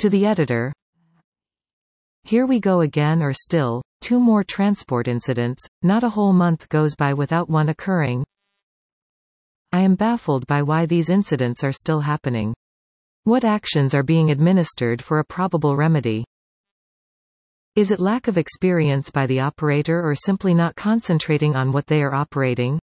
To the editor. Here we go again, or still, 2 more transport incidents, not a whole month goes by without one occurring. I am baffled by why these incidents are still happening. What actions are being administered for a probable remedy? Is it lack of experience by the operator or simply not concentrating on what they are operating?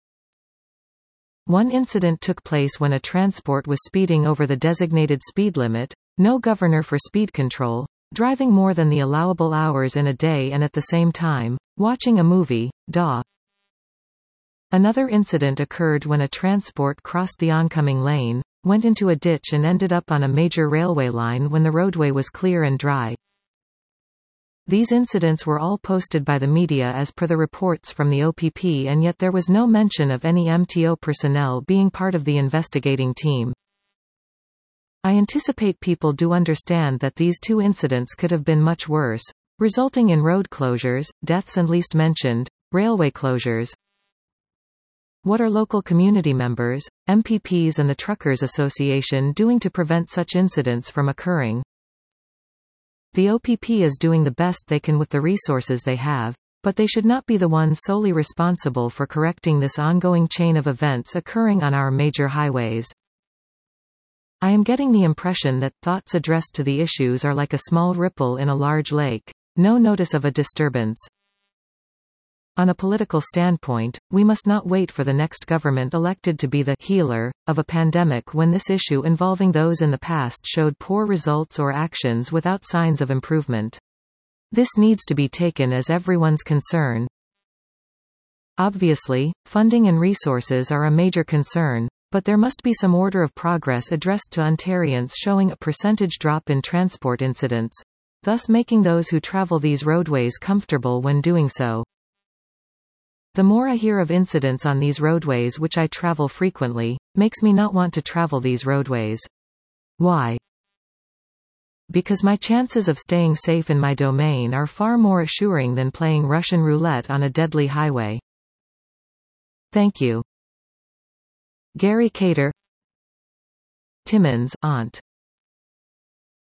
One incident took place when a transport was speeding over the designated speed limit, no governor for speed control, driving more than the allowable hours in a day and at the same time, watching a movie, DAW. Another incident occurred when a transport crossed the oncoming lane, went into a ditch and ended up on a major railway line when the roadway was clear and dry. These incidents were all posted by the media as per the reports from the OPP, and yet there was no mention of any MTO personnel being part of the investigating team. I anticipate people do understand that these 2 incidents could have been much worse, resulting in road closures, deaths and least mentioned, railway closures. What are local community members, MPPs and the Truckers Association doing to prevent such incidents from occurring? The OPP is doing the best they can with the resources they have, but they should not be the ones solely responsible for correcting this ongoing chain of events occurring on our major highways. I am getting the impression that thoughts addressed to the issues are like a small ripple in a large lake, no notice of a disturbance. On a political standpoint, we must not wait for the next government elected to be the healer of a pandemic when this issue involving those in the past showed poor results or actions without signs of improvement. This needs to be taken as everyone's concern. Obviously, funding and resources are a major concern, but there must be some order of progress addressed to Ontarians showing a percentage drop in transport incidents, thus making those who travel these roadways comfortable when doing so. The more I hear of incidents on these roadways, which I travel frequently, makes me not want to travel these roadways. Why? Because my chances of staying safe in my domain are far more assuring than playing Russian roulette on a deadly highway. Thank you. Gary Cater, Timmins, Ont.